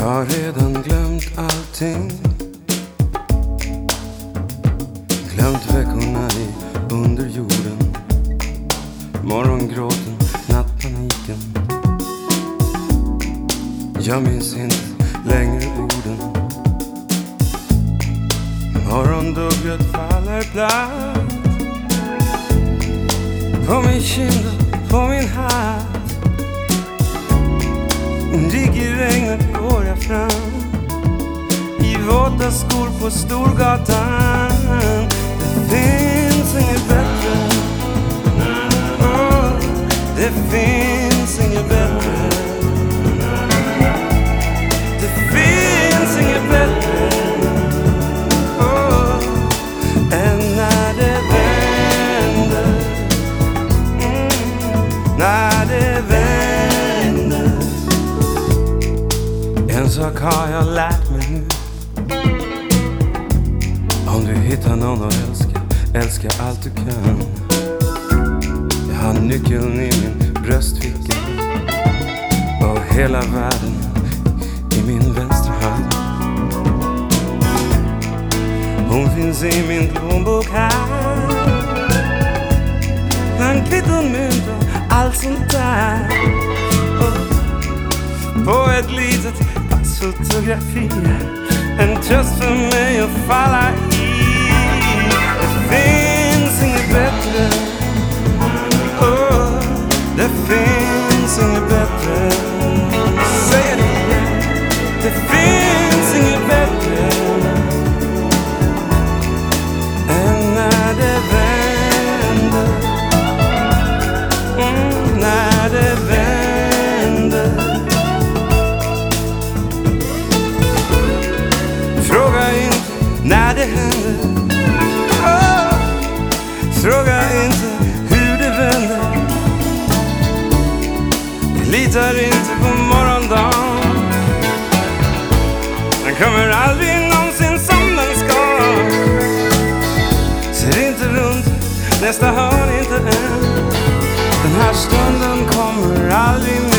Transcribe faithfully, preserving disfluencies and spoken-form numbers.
Jag har redan glömt allting. Glömt veckorna i underjorden, morgongråten, nattpaniken. Jag minns inte längre orden. Morgonduggret faller platt på min kind och på min hatt. Ligg i regnet går jag fram i våta skor på Storgatan. Det finns inget bättre. Oh, det finns inget bättre. Det finns inget bättre. Oh, än när det vänder. Mm, när det vänder. En sak har jag lärt mig nu. Om du hittar någon att älska, älska allt du kan. Jag har nyckeln i min bröstficka och hela världen i min vänstra hand. Hon finns i min plånbok här, bland kvitton, mynt och allt sånt där. Och på ett litet passfotografi, en tröst för mig att falla i. Det finns inget bättre. Oh, det finns inget bättre. Säg det igen. Det finns inget bättre än när det vänder. Mm, när det vänder. Fråga inte när det händer. Oh, fråga inte hur det vänder. Jag litar inte på morgondagen. Den kommer aldrig någonsin som den ska. Ser inte runt nästa hörn, inte än. Den här stunden kommer aldrig